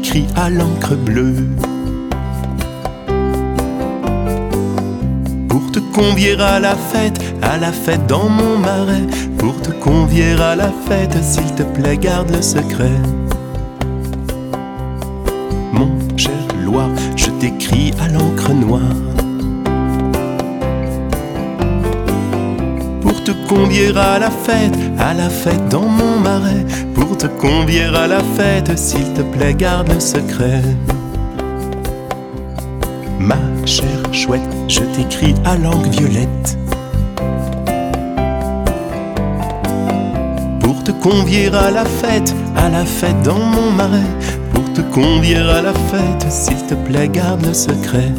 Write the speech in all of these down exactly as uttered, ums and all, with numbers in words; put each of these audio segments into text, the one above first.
t'écris à l'encre bleue. Pour te convier à la fête, à la fête dans mon marais. Pour te convier à la fête, s'il te plaît, garde le secret. Mon cher Loire, je t'écris à l'encre noire. Pour te convier à la fête, à la fête dans mon marais. Pour te convier à la fête, s'il te plaît, garde le secret. Ma chère chouette, je t'écris à l'encre violette. Pour te convier à la fête, à la fête dans mon marais. Pour te convier à la fête, s'il te plaît, garde le secret.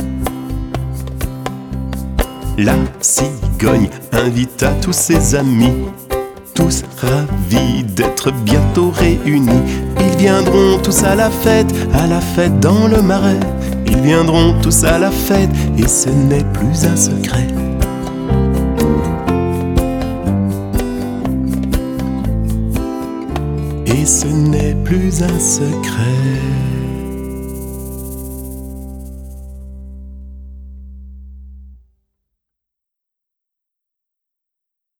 La cigogne invite à tous ses amis, tous ravis d'être bientôt réunis. Ils viendront tous à la fête, à la fête dans le marais. Ils viendront tous à la fête, et ce n'est plus un secret. Et ce n'est plus un secret.